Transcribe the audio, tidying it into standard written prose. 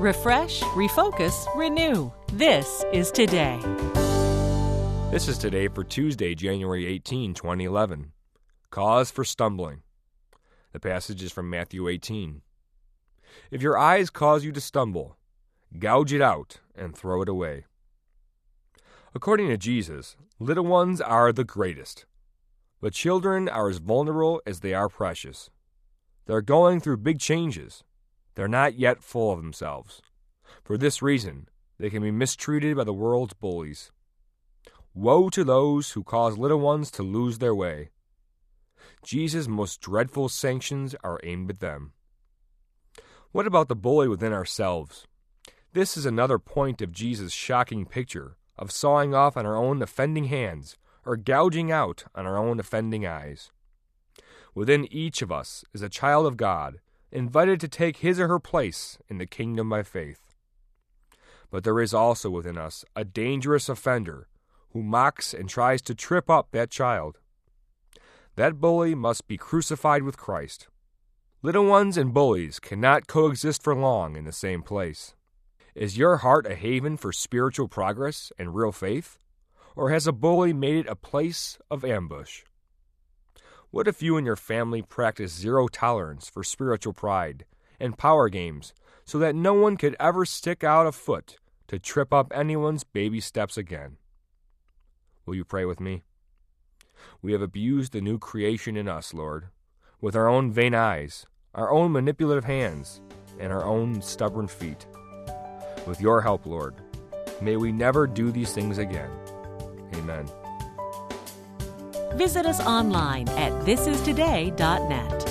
Refresh, refocus, renew. This is Today. This is Today for Tuesday, January 18, 2011. Cause for stumbling. The passage is from Matthew 18. If your eyes cause you to stumble, gouge it out and throw it away. According to Jesus, little ones are the greatest, but children are as vulnerable as they are precious. They're going through big changes. They're not yet full of themselves. For this reason, they can be mistreated by the world's bullies. Woe to those who cause little ones to lose their way. Jesus' most dreadful sanctions are aimed at them. What about the bully within ourselves? This is another point of Jesus' shocking picture of sawing off on our own offending hands or gouging out on our own offending eyes. Within each of us is a child of God, invited to take his or her place in the kingdom by faith. But there is also within us a dangerous offender who mocks and tries to trip up that child. That bully must be crucified with Christ. Little ones and bullies cannot coexist for long in the same place. Is your heart a haven for spiritual progress and real faith? Or has a bully made it a place of ambush? What if you and your family practice zero tolerance for spiritual pride and power games so that no one could ever stick out a foot to trip up anyone's baby steps again? Will you pray with me? We have abused the new creation in us, Lord, with our own vain eyes, our own manipulative hands, and our own stubborn feet. With your help, Lord, may we never do these things again. Amen. Visit us online at thisistoday.net.